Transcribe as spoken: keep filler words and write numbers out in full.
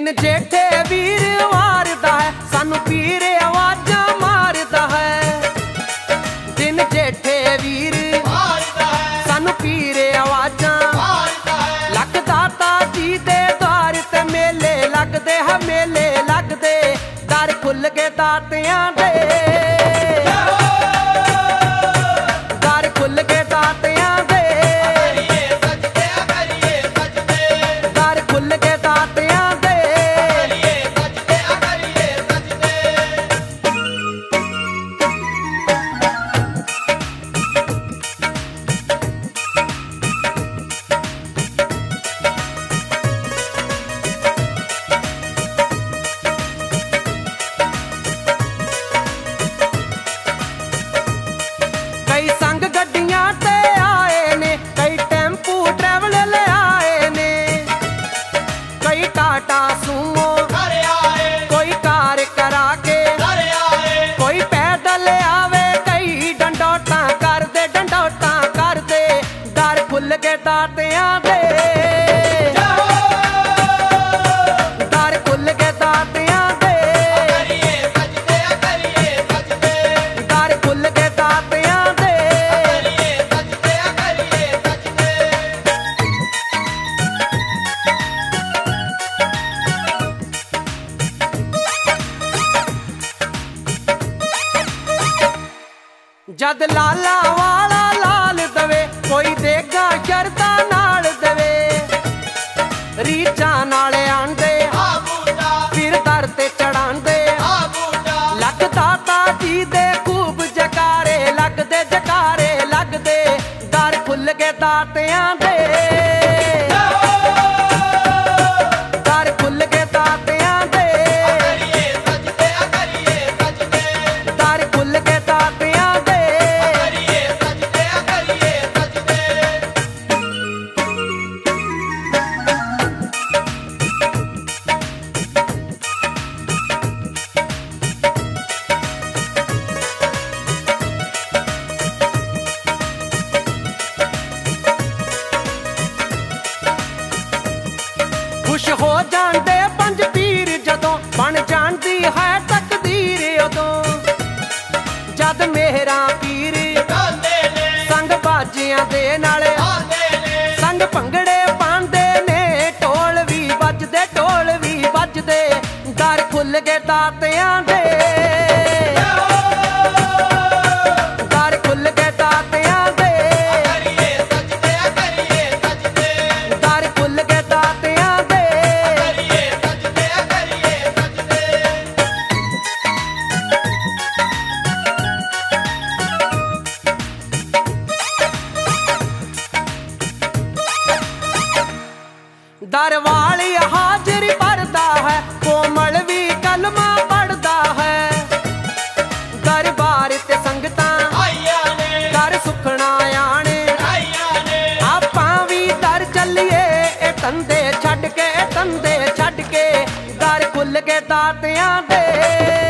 दिन जेठे वीर वारदा है सानू पीर आवाजा मारदा है। दिन जेठे वीर वारदा है सानू पीर आवाजा मारदा है। लग दाता जी दे द्वार ते मेले लगदे है मेले लगदे दर खुल के दातियां दे दर खुल के दातियां दे दर खुल के दातियां दे। कई संग गड्डियां ते आए ने कई टेंपू ट्रैवल ले आए ने कई टाटा सूमो कोई कार करा के कोई पैदल आवे कई डंडोटा कर दे डंडोटा कर दे दर खुल के दातियां दे दर खुल के दातियां दे दर खुल के दातियां दे। जद लाला वाला लाल दवे कोई देगा शरदा नाल दवे रीचा नाले आंदे फिर दर ते चढ़ांदे लग दाता जी दे खूब जकारे लगदे जकारे लगदे दर खुल के दातियां दे दर खुल के दातियां दे दर खुल के दातियां दे। खुश हो जांदे पंज पीर जदों बन जांदी है तकदीर उदों जद मेहरा पीर संग बाजियां दे नाले संग भंगड़े पांदे ने ढोल भी बजदे ढोल भी बजदे दर खुल के दातियां दे दर खुल के दातियां दे दर खुल के दातियां दे। दर वाली हाजरी भरदा है कोमल भी कलमा पढ़दा है दरबार ते संगतां दर सुखना आने आपां भी दर चलिए ए तंदे छड्ड के तंदे छड्ड के दर खुल के दातियां दे।